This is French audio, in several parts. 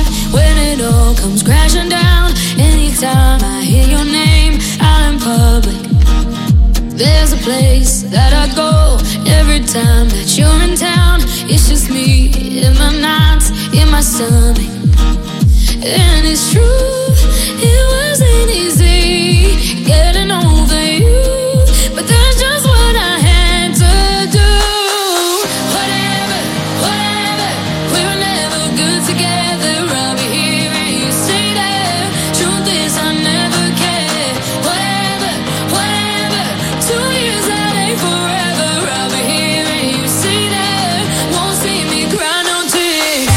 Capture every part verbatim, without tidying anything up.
when it all comes crashing down. Anytime I hear your name out in public, there's a place that I go every time that you're in town. It's just me in my nights, in my stomach. And it's true, it wasn't easy getting over you, but that's just what I had to do. Whatever, whatever, we were never good together. I'll be here and you stay there. Truth is I never cared. Whatever, whatever, two years that ain't forever. I'll be here and you stay there. Won't see me cry no tears.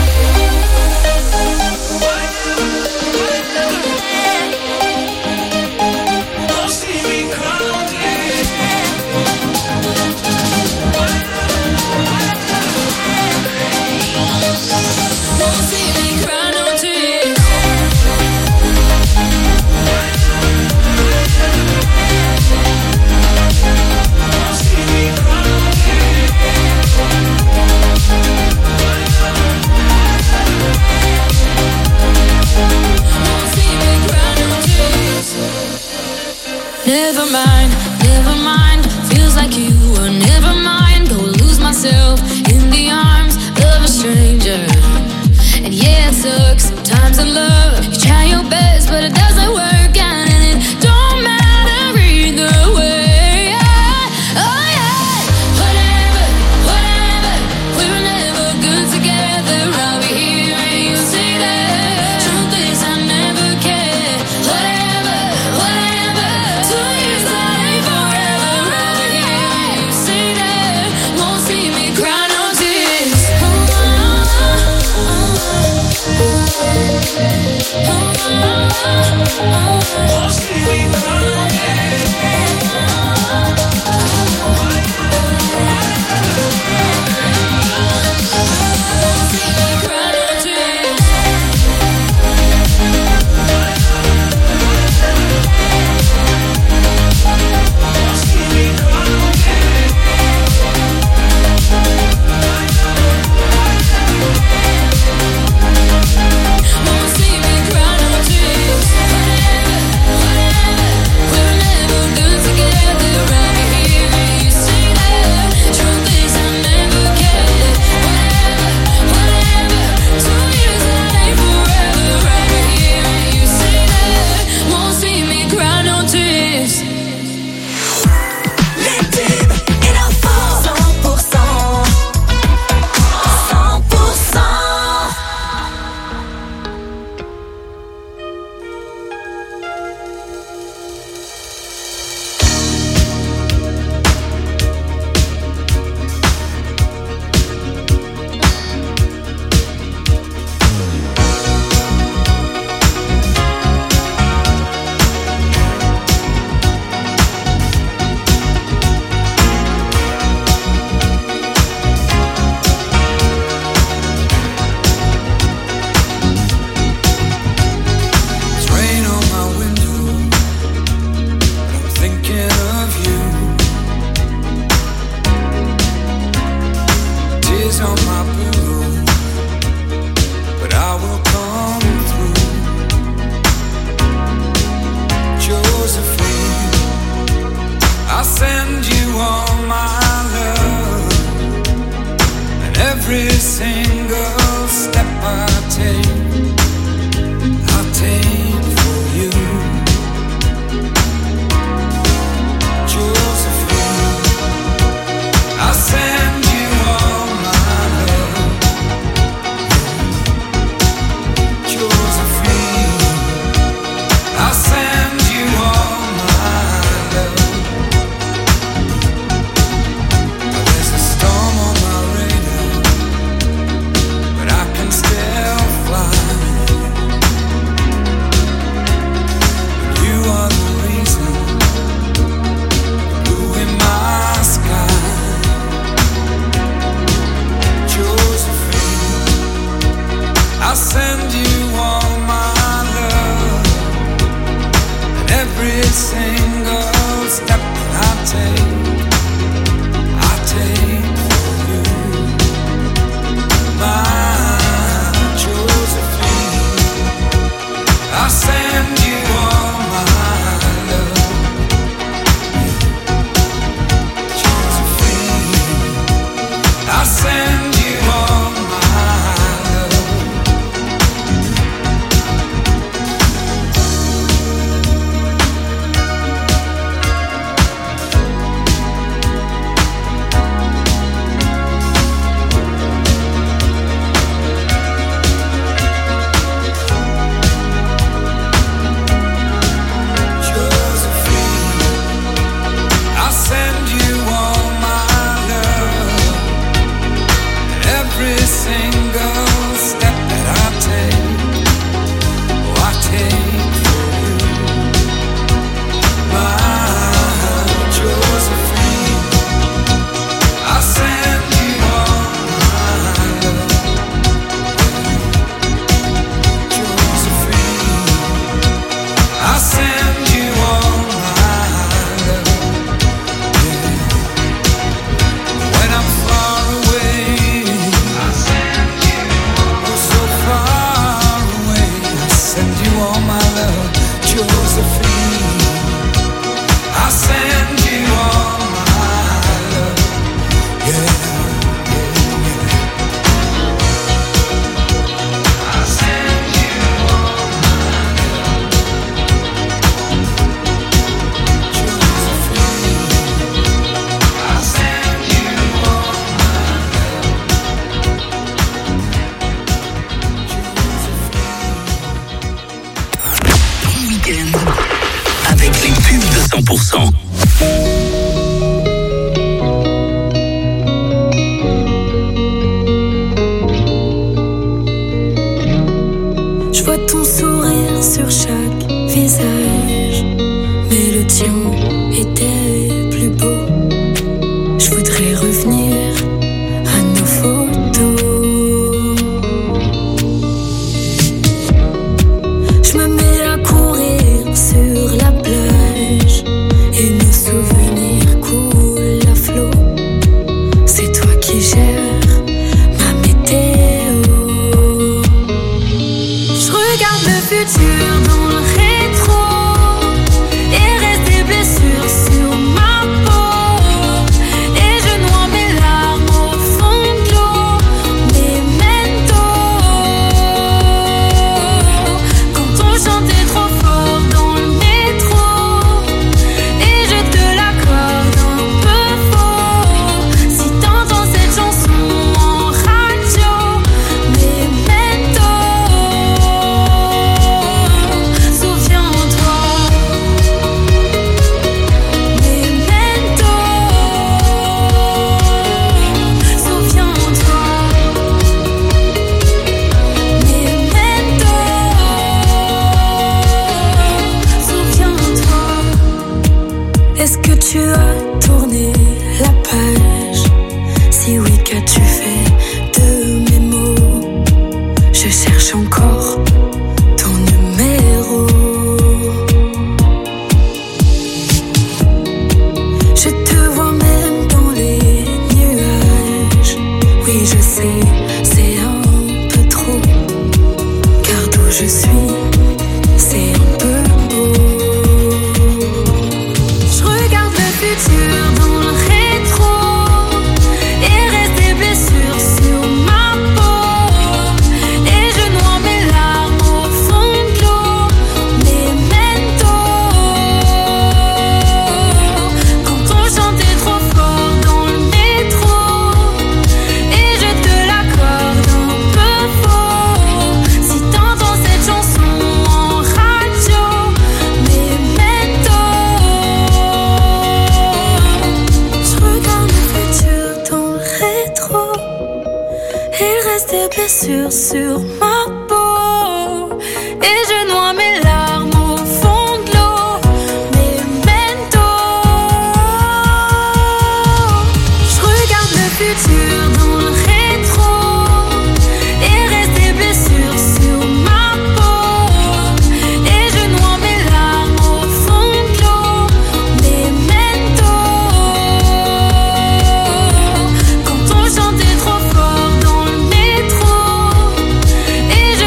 Never mind, never mind. Feels like you were never mine. Go lose myself in the arms of a stranger. And yeah, it sucks sometimes in love. You try your best, but it doesn't work out, and it don't matter either way. Yeah. Oh yeah. Whatever, whatever, we were never good together. I'll be here and you stay there. Truth is I never cared. Whatever, whatever, two years that ain't forever. I'll be here and you stay there. Won't see me cry no tears. Oh, oh, oh, oh, oh. Won't see me cry no tears. Still fly. cent pour cent. Je vois ton sourire sur chaque visage, mais le tien était plus beau. Je voudrais revenir à nos photos. Je me mets à courir sur la plage et nos souvenirs coulent à flot. C'est toi qui gères ma météo. Je regarde le futur dans le rétro et reste des blessures sur ma peau. Et je noie mes larmes au fond de l'eau. Memento. Quand on chantait trop fort dans le métro et je te l'accorde un peu faux. Si t'entends cette chanson en radio, Memento. Souviens-toi, Memento. Souviens-toi, Memento. Souviens-toi. Est-ce que tu as tourné la page? Si oui, qu'as-tu fait de mes mots? Je cherche encore ton numéro. Je te vois même dans les nuages. Oui, je sais, c'est un peu trop. Car d'où je suis, c'est un peu beau. Je regarde le futur dans le rétro et reste des blessures sur ma peau. Et je noie mes larmes au fond de l'eau. Memento. Quand on chantait trop fort dans le métro et je te l'accorde un peu faux. Si t'entends cette chanson en radio, Memento. Je regarde le futur dans le rétro. Il reste des blessures sur ma peau. Et je noie mes larmes au fond de l'eau. Memento. Je regarde le futur dans le rétro et reste des blessures sur ma peau. Et je noie mes larmes au fond de l'eau. Memento. Quand on chantait trop fort dans le métro et je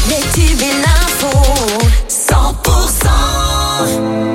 les tubes et l'info. cent pour cent.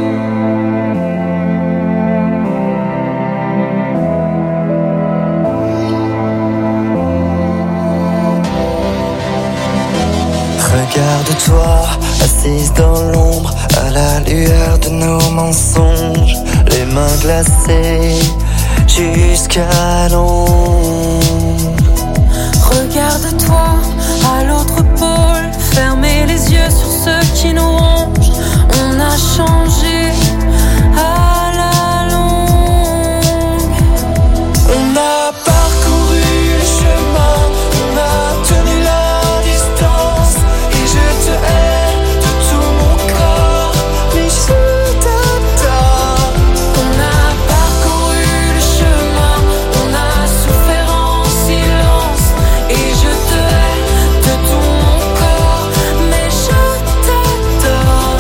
Regarde-toi, assise dans l'ombre, à la lueur de nos mensonges, les mains glacées jusqu'à l'ombre. Regarde-toi à l'autre pôle, fermez les yeux sur ceux qui nous rongent. On a changé à la longue. On a parcouru le chemin, on a tenu la distance, et je te hais de tout mon corps, mais je t'adore. On a parcouru le chemin, on a souffert en silence, et je te hais de tout mon corps, mais je t'adore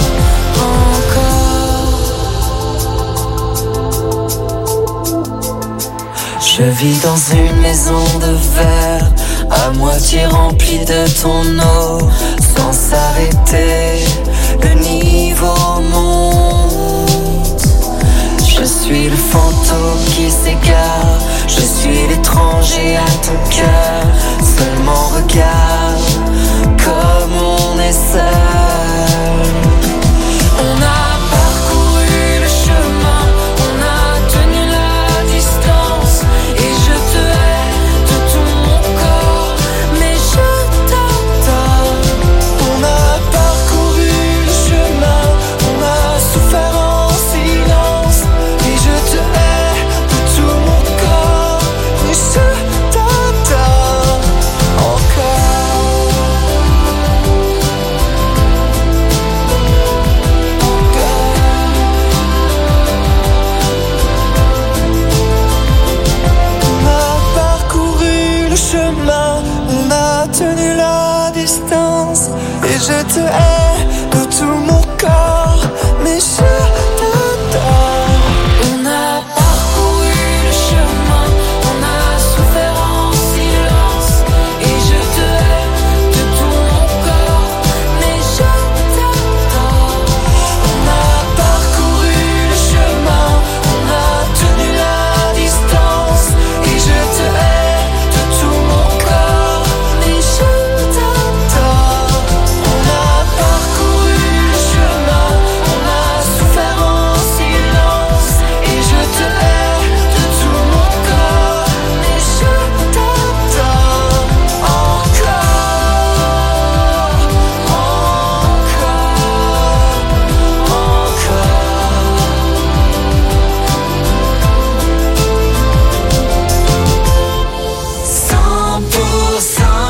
encore. Je vis dans une maison de verre, à moitié remplie de ton eau, sans s'arrêter, le niveau monte. Je suis le fantôme qui s'égare, je suis l'étranger à ton cœur. Seulement regarde comme on est seul. On a parcouru le chemin, on a tenu la distance, et je te hais de tout mon corps, mais je t'adore. On a parcouru le chemin, on a souffert en silence, et je te hais de tout mon corps, mais je t'adore encore. On a parcouru le chemin, on a tenu la distance, et je te hais de tout mon corps, mais je t'adore. On a parcouru le chemin, on a souffert en silence, et je te hais de tout mon corps, mais je t'adore. On a parcouru le chemin, on a tenu la distance, et je te hais de tout mon corps, mais je t'adore. On a parcouru le chemin, on a souffert en silence, et je te hais de tout mon corps, mais je t'adore encore, cent pour cent.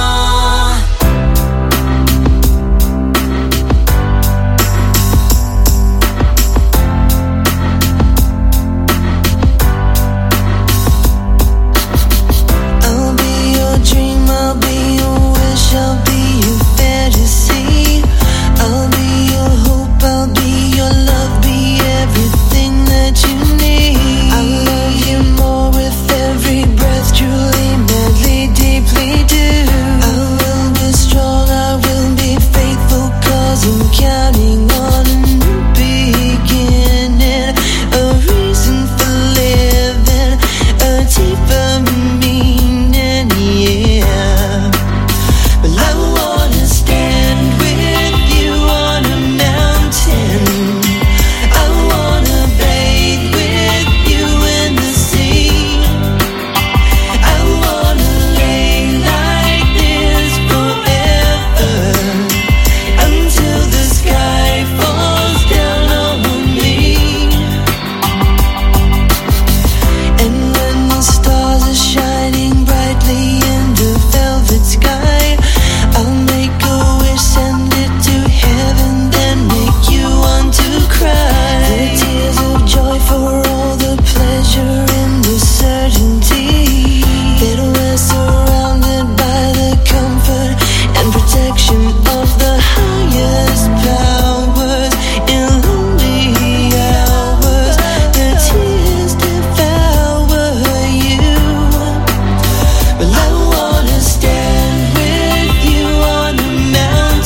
I'll be your dream, I'll be your wish, I'll be your fantasy. I'll be your hope, I'll be your love, be everything that you need. I love you more with every breath, truly, madly, deeply do. I will be strong, I will be faithful, cause I'm counting on a new beginning, a reason for living, a deeper meaning, yeah. Well, I wanna stand with you on a mountain, I wanna bathe with you in the sea, I wanna lay like this forever, until the sky falls down on me. And when the stars are shining brightly in the velvet sky, I'll make a wish, send it to heaven, then make you want to cry. The tears of joy for all the pleasure and the certainty that we're surrounded by the comfort and protection of the highest powers. In lonely hours, the tears devour you. Well, I wanna stand with you on a mountain,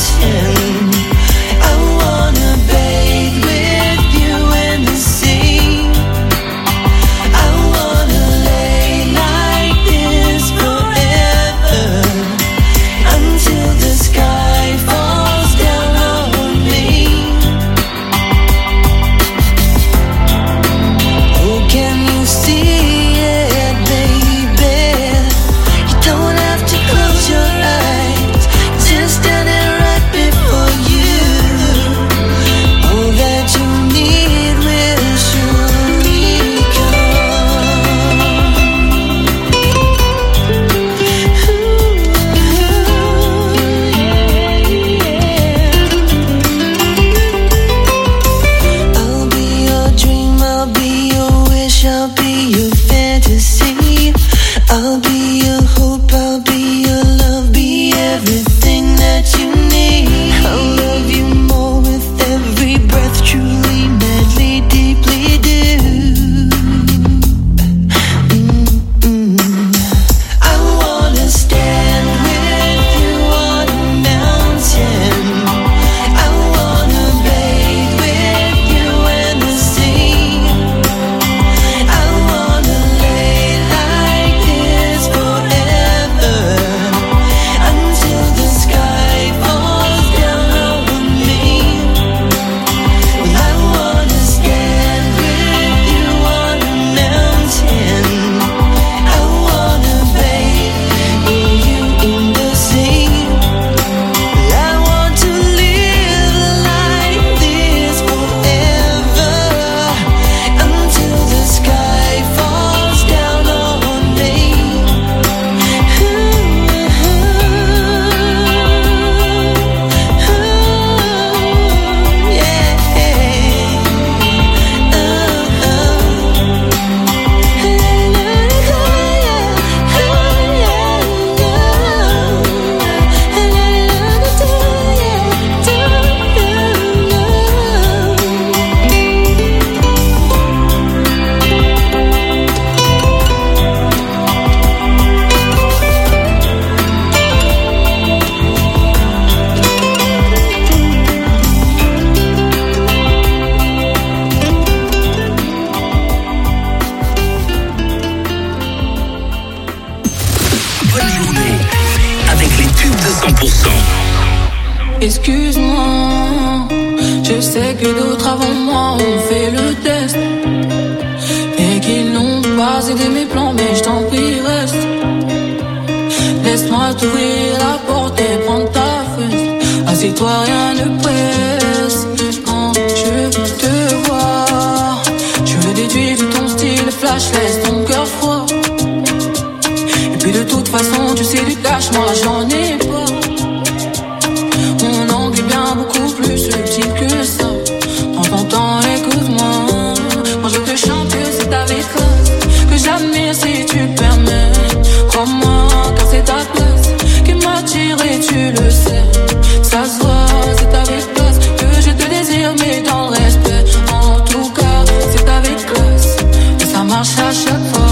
excuse-moi. Je sais que d'autres avant moi ont fait le test et qu'ils n'ont pas aidé mes plans, mais je t'en prie reste. Laisse-moi t'ouvrir la porte et prendre ta fesse. Assieds-toi, rien ne presse. Quand je te vois, je le déduis de ton style flash, laisse ton cœur froid. Et puis de toute façon, tu sais du cash, moi j'en ai pas. Mon angle est bien beaucoup plus subtil que ça. Prends ton temps, écoute-moi. Quand je te chante, c'est avec classe que j'admire si tu le permets. Crois-moi, car c'est ta place qui m'attire et tu le sais. Ça se voit, c'est avec classe que je te désire, mais dans le respect. En tout cas, c'est avec classe et ça marche à chaque fois.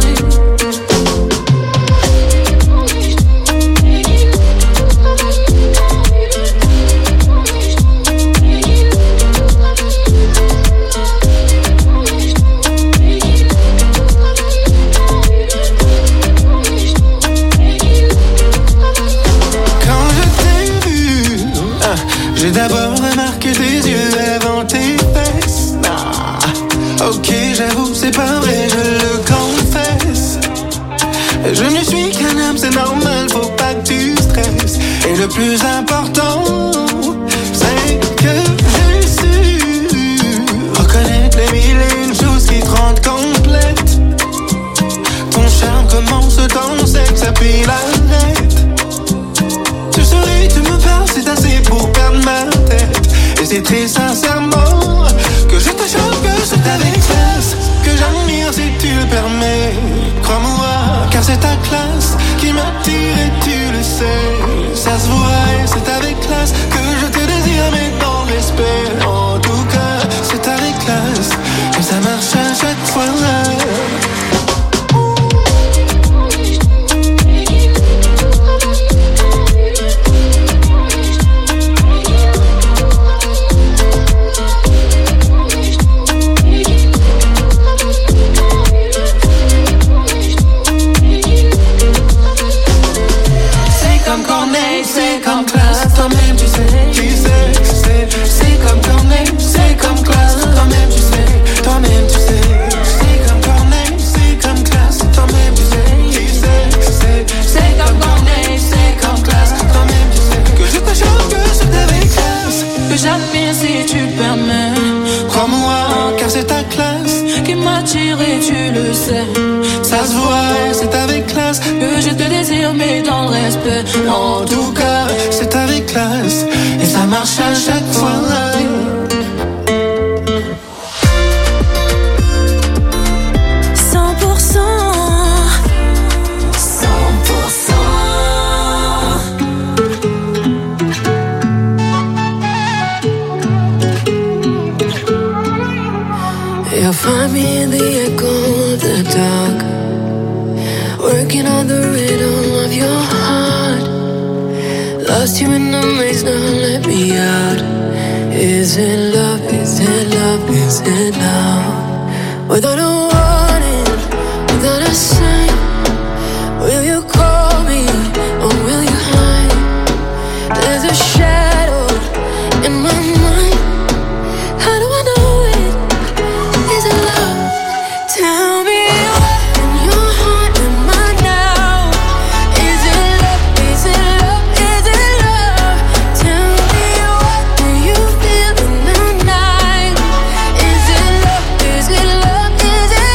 J'ai d'abord remarqué tes yeux avant tes fesses. Ah, ok, j'avoue, c'est pas vrai, je le confesse. Je ne suis qu'un homme, c'est normal, faut pas que tu stresses. Et le plus important, c'est que j'ai su reconnaître les mille et une choses qui te rendent complète. Ton charme commence dans sexe, puis l'arrête. Tu souris, tu me parles, c'est assez pour perdre ma tête. Et c'est très sincèrement que je te choque, que c'est avec classe que j'admire si tu le permets. Crois-moi, car c'est ta classe qui m'attire et tu le sais. Ça se voit et c'est avec classe que je te désire, mais dans le respect. En tout cas, c'est avec classe et ça marche à chaque fois. C'est comme classe, toi-même tu sais, tu sais, c'est, c'est comme Corneille, c'est comme classe, toi-même tu sais, toi-même tu sais, c'est comme Corneille, c'est comme classe, toi-même tu sais, tu sais, c'est, c'est comme Corneille, c'est comme classe, toi-même tu sais, que je te chante, que c'est avec classe, que j'admire si tu le permets, crois-moi, car c'est ta classe qui m'attire et tu le sais, ça se voit, c'est avec classe que je te désire, mais dans le respect. En tout cas, c'est avec classe et ça marche à chaque fois. cent pour cent, cent pour cent. You'll find me in the echo of the dark, working on the rhythm of your heart. Lost you in the maze, now let me out. Is it love, is it love, is it love? Without a warning, without a sign, will you call me or will you hide? There's a shadow in my mind. How do I know it? Is it love? Tell me what in your heart am I now? Is it love? Is it love? Is it love? Tell me what do you feel in the night? Is it love? Is it love? Is it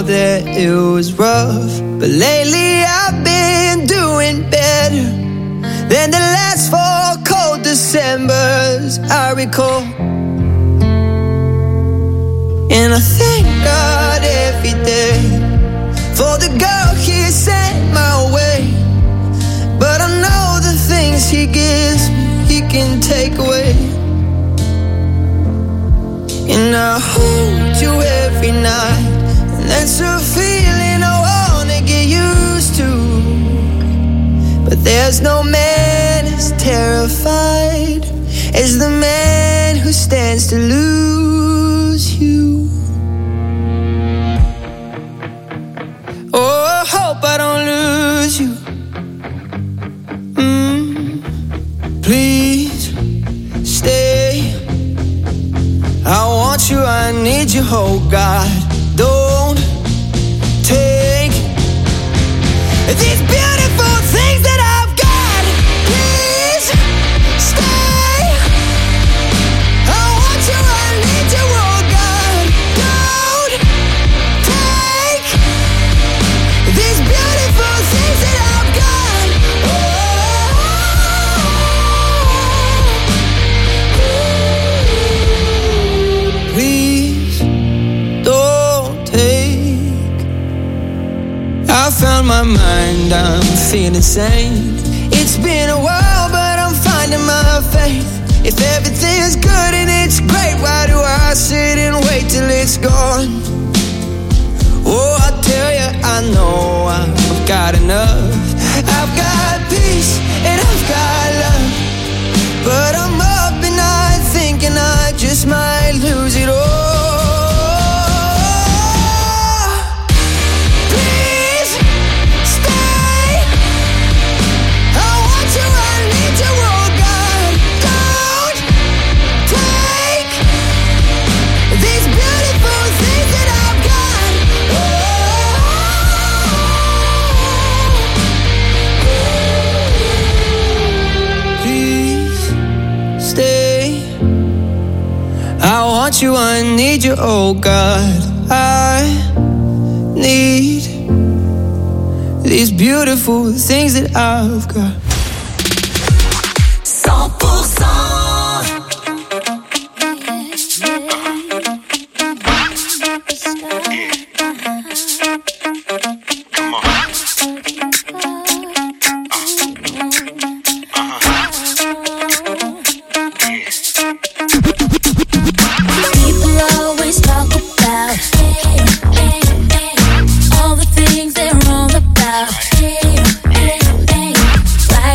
thought that it was rough, but lately I've been doing better than the last four cold Decembers I recall. And I thank God every day for the girl He sent my way. But I know the things He gives me, He can take away. And I hold you every night, and that's a feeling I wanna get used to. But there's no man as terrified as the man who stands to lose you. Oh, I hope I don't lose you. Mm, please stay. I want you, I need you, oh God. Don't take these beautiful things that I've got. Please stay. I want you, I need you, oh God. Don't take these beautiful things that I've got. Oh, please don't take. I found my mind, I'm feeling sane. It's been a while, but I'm finding my faith. If everything's good and it's great, why do I sit and wait till it's gone? Oh, I tell you, I know I've got enough. I've got peace and I've got love, but I'm up at night thinking I just might lose it all. Please stay. I want you, I need you, oh God. Don't take these beautiful things that I've got. Please stay. I want you, I need you, oh God. I need these beautiful things that I've got. cent pour cent People always talk about all the things they're wrong about. Right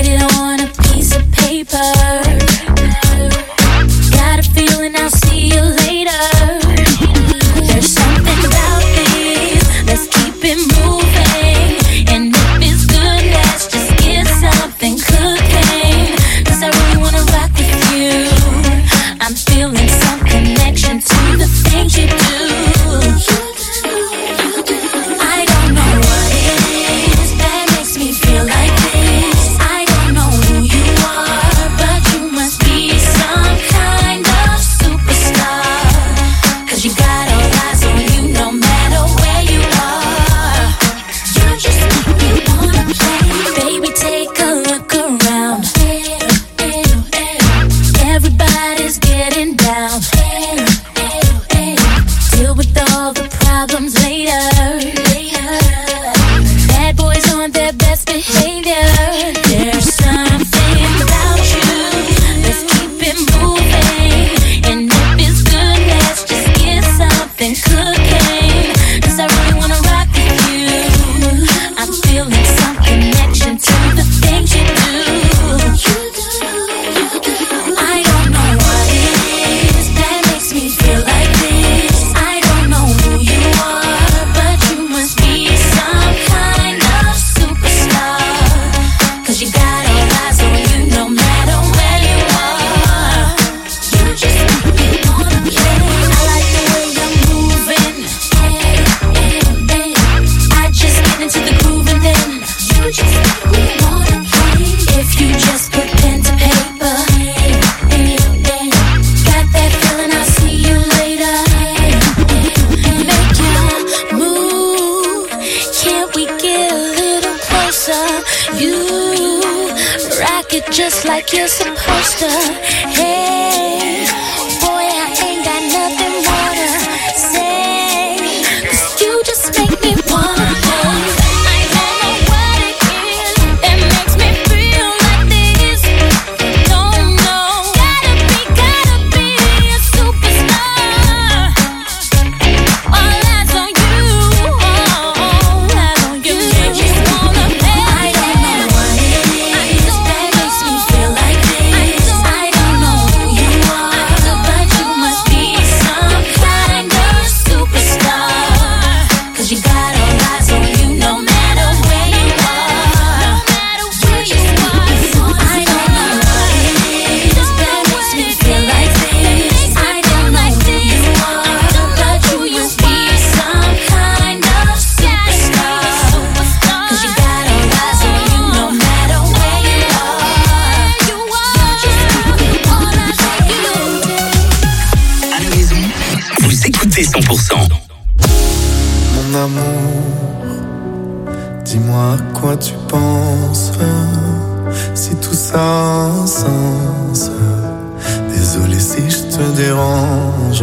just like you're supposed to. Hey, boy, I ain't got nothing more to say, 'cause you just make me wanna play. I don't know what it is that makes me feel like this. Don't know. Gotta be, gotta be a superstar. All eyes on you, all eyes on you. You just wanna play. I don't know what it is that makes me feel like this. I don't know who you are, but you must be some kind of superstar. 'Cause you got all eyes on you no matter where you are. No matter where you are. I don't know what it is that makes me feel like this. I don't know who you are, but you must be some kind of superstar. 'Cause you got all eyes on you no matter where you are. You are all eyes on you. À la maison, vous écoutez cent pour cent. Mon amour, dis-moi à quoi tu penses, si tout ça a un sens. Désolé si je te dérange.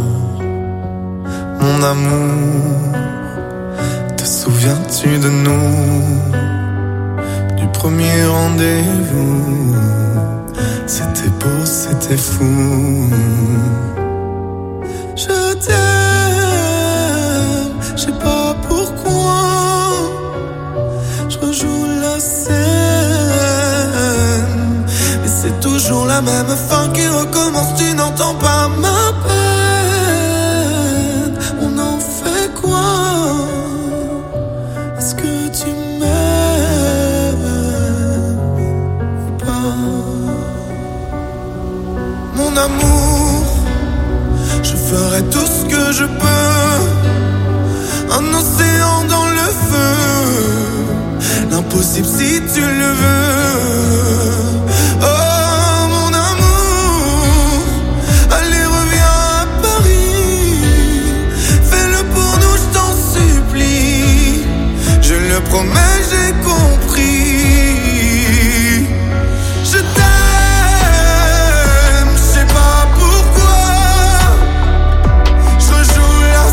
Mon amour, te souviens-tu de nous, du premier rendez-vous? C'était beau, c'était fou. Je t'aime, je sais pas pourquoi. Je rejoue la scène, mais c'est toujours la même fin qui recommence. Tu n'entends pas ma peine. On en fait quoi? Est-ce que tu m'aimes ou pas? Mon amour, je ferai tout ce que je peux. Un océan dans le feu, l'impossible si tu le veux. Oh mon amour, allez reviens à Paris. Fais-le pour nous, je t'en supplie. Je le promets, j'ai compris. Je t'aime, je sais pas pourquoi. Je rejoue la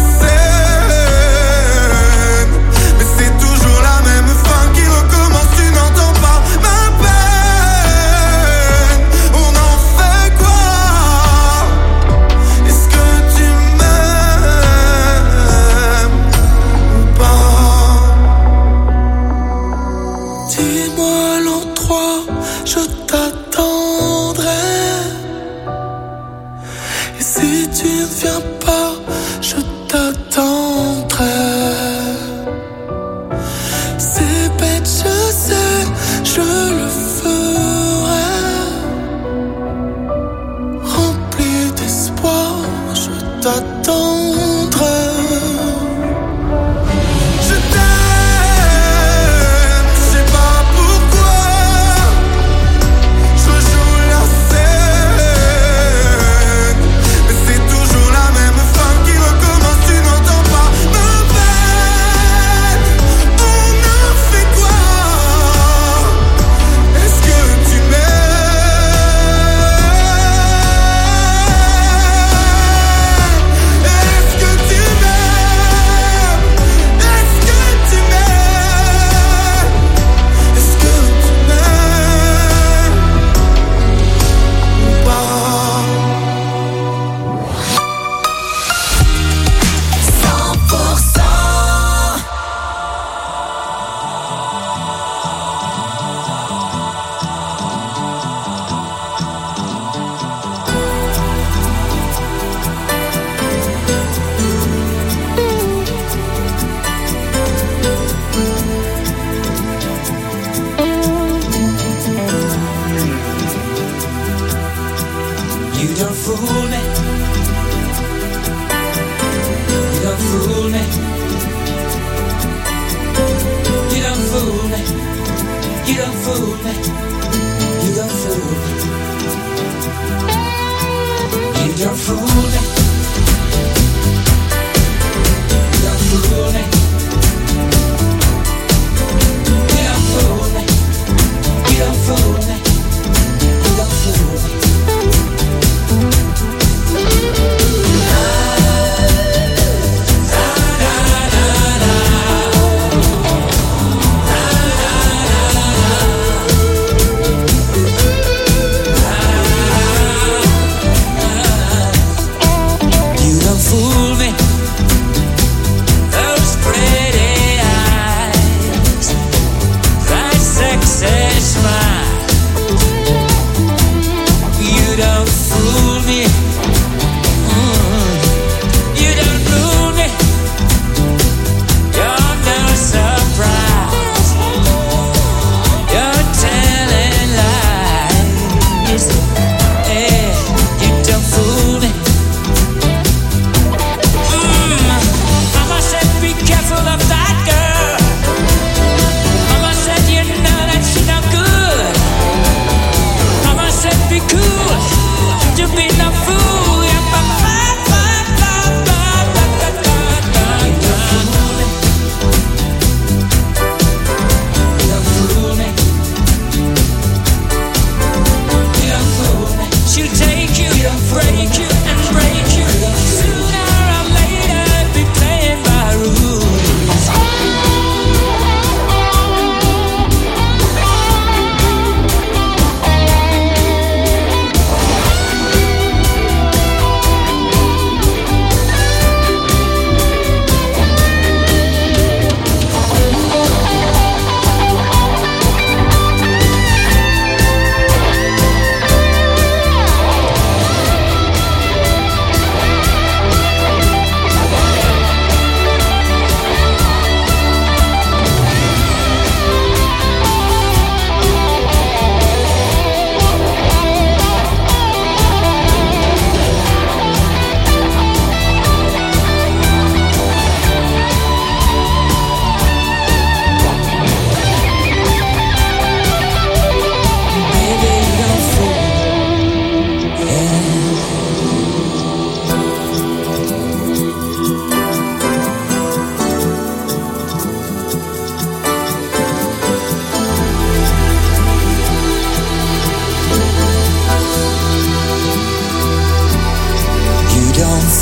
scène, mais c'est toujours la même fin qui recommence. Tu n'entends pas ma peine. On en fait quoi? Est-ce que tu m'aimes ou pas? Dis-moi l'endroit, je t'attendrai. Et si tu ne viens pas, je t'attendrai. C'est bête, je sais, je le ferai. Rempli d'espoir, je t'attendrai. Je t'aime, je sais pas pourquoi. Je rejoue la scène, mais c'est toujours la même fin qui recommence. Tu n'entends pas ma peine. On en fait quoi? Est-ce que tu m'aimes? Est-ce que tu m'aimes?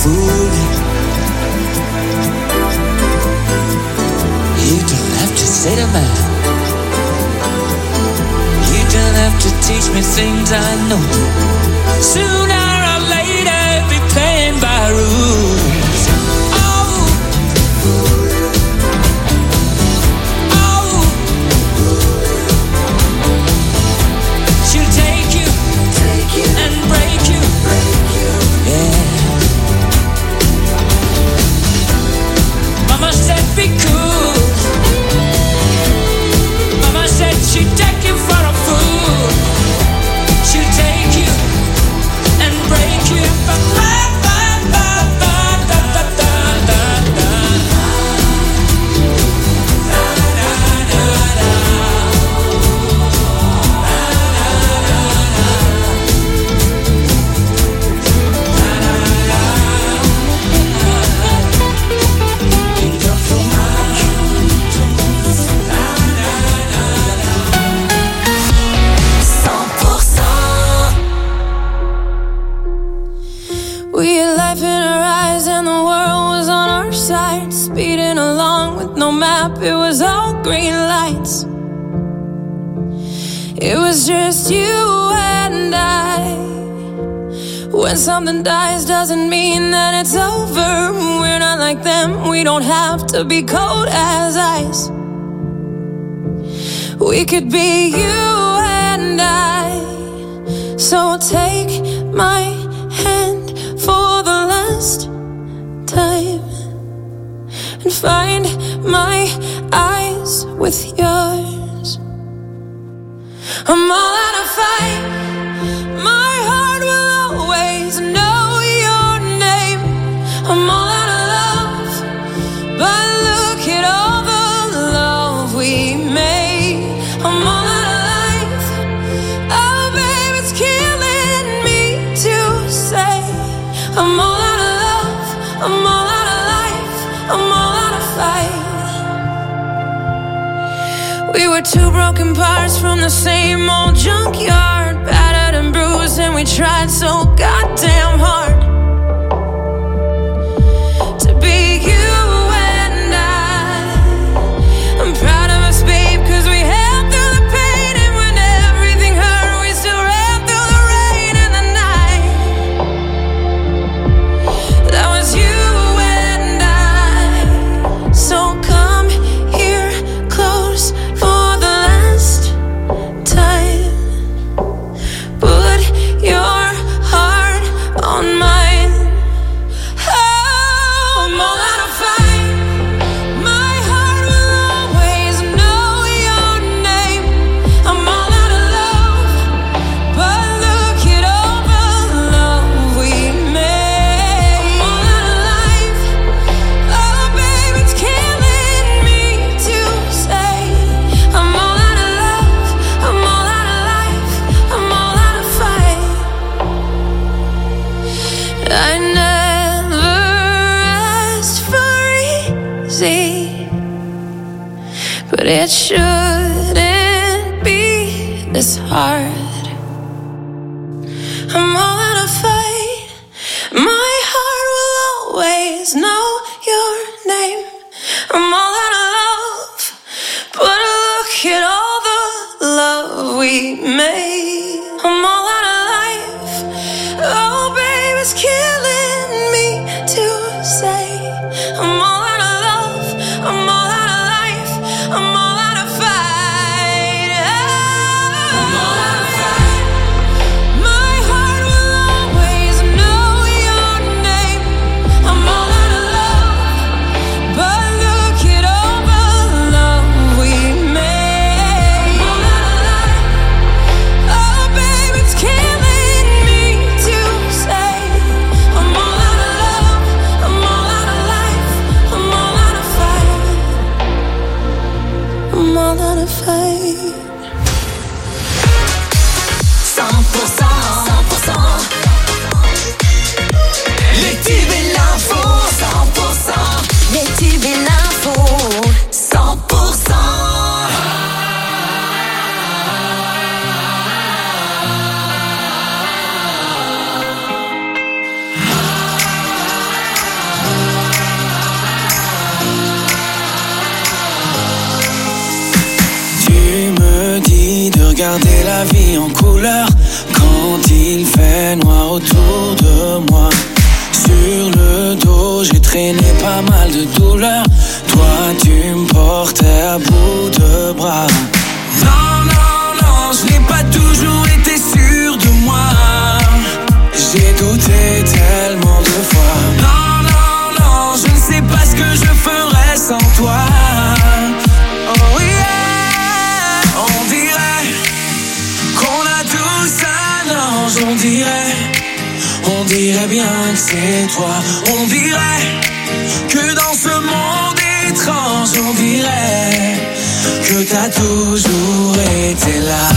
fooling. You don't have to say the man. You don't have to teach me things I know. Sooner or later, be playing by rules. Oh, oh, she'll take you, take you and break you, break you. Yeah. Mama said be cool. Mama said she'd take you for a fool. She'll take you and break you. Ba, ba, ba, ba, ba, da, da, da, da, da. Da, da, da, da. We had life in our eyes and the world was on our side. Speeding along with no map, it was all green lights. It was just you and I. When something dies doesn't mean that it's over. We're not like them, we don't have to be cold as ice. We could be you and I. So take my hand for the last time and find my eyes with yours. I'm all out of fight. My heart will always know your name. I'm all out of love, but look at all the love we made. I'm all out of life. Oh, babe, it's killing me to say I'm all out of love, I'm all out of life, I'm all out of fight. We were two broken parts from the same old junkyard, battered and bruised, and we tried so goddamn hard to be you and I. I'm proud of us, babe, cause we held through the pain, and when everything hurt, we still ran through the rain and the night. That was you and I. So come here close for the last time. Put your heart on mine. Oh, I'm all out of fight. My heart will always know your name. I'm all out of love, but look at all the love we made. I'm all out of life. Oh, babe, it's killing me to say I'm all out of love, I'm all out of life, I'm all out of fight. I never asked for easy, but it shouldn't be this hard. I'm all out of fight. My heart will always know your name. I'm all out of love, but look at all the love we made. I'm all out of life. Oh, babe, it's killing me to say I'm all out of love, I'm all out of life, I'm all out of fight. I'm all out of fight. My heart will always know your name. I'm all out of love, but look at all the love we made. I'm all out of life. regarder la vie en couleur quand il fait noir autour de moi. Sur le dos, j'ai traîné pas mal de douleurs. Toi, tu me portais à bout de bras. Non, non, non, je n'ai pas toujours été sûr de moi. J'ai douté tellement de fois. Non, non, non, je ne sais pas ce que je ferais sans toi. Oh yeah, on dirait qu'on a tous un ange, on dirait. On dirait bien que c'est toi. On dirait que dans ce monde étrange, on dirait que t'as toujours été là.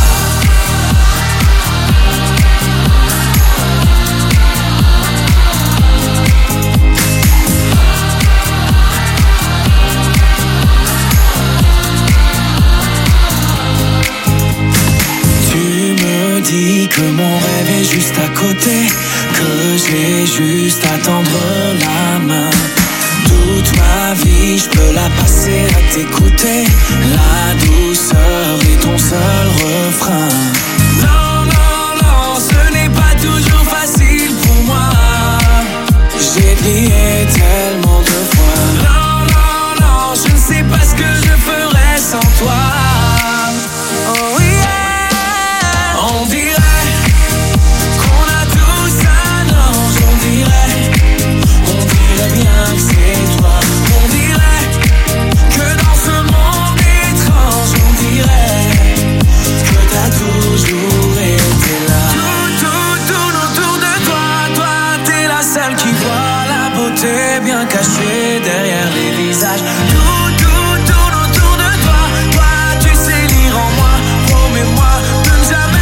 Dis que mon rêve est juste à côté, que j'ai juste à tendre la main. Toute ma vie, je peux la passer à t'écouter. La douceur est ton seul refrain. Non, non, non, ce n'est pas toujours facile pour moi. J'ai plié tellement de fois. Non, non, non, je ne sais pas ce que je ferais sans toi. Oh oui. On dirait qu'on a tous un ange, on dirait, on dirait bien que c'est toi. On dirait que dans ce monde étrange, on dirait que t'as toujours été là. Tout, tout, tout autour de toi, toi t'es la seule qui voit la beauté bien cachée derrière les visages. Tout, tout, tout autour de toi, toi tu sais lire en moi, promets-moi de ne jamais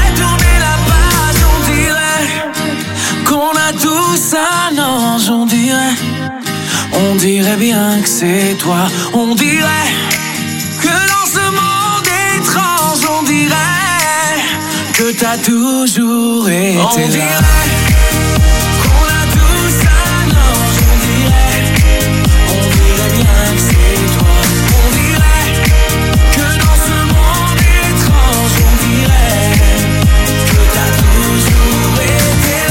qu'on a tous un ange, on dirait. On dirait bien que c'est toi. On dirait que dans ce monde étrange, on dirait que t'as toujours été on là. Dirait qu'on a tous un ange, on dirait. On dirait bien que c'est toi. On dirait que dans ce monde étrange, on dirait que t'as toujours été là.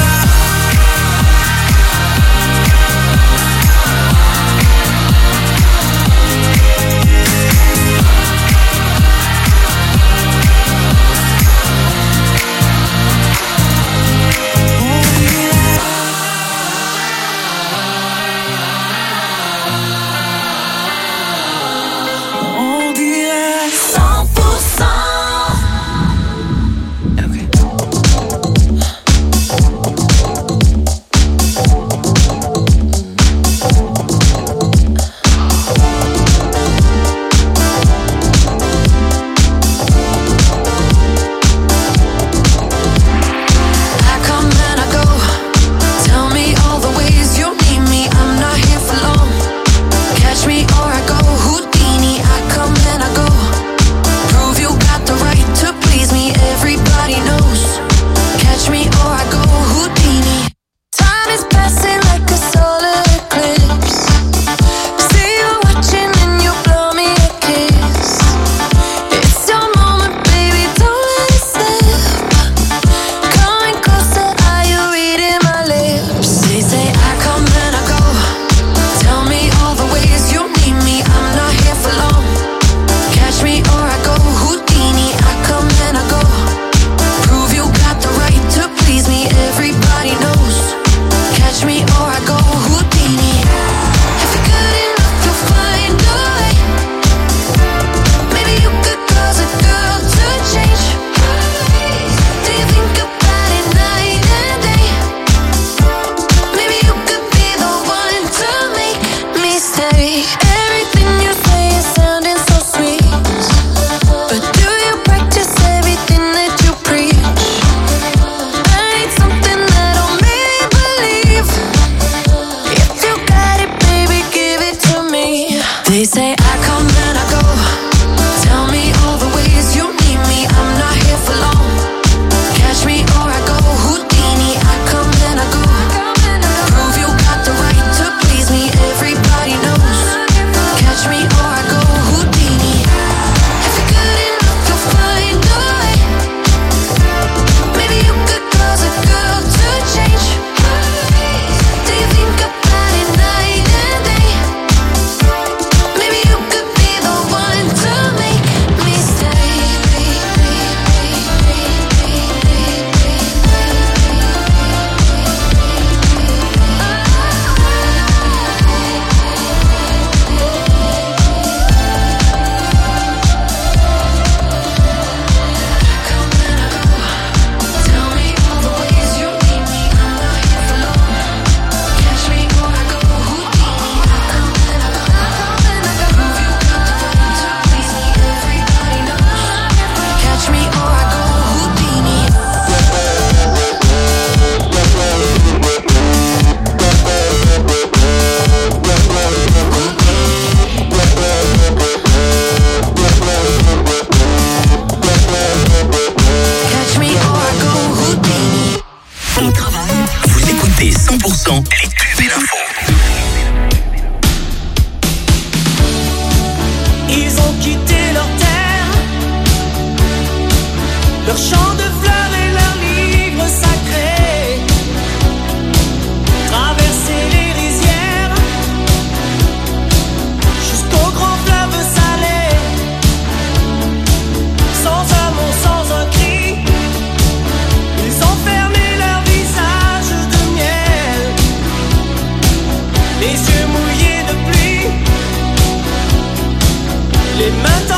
les mains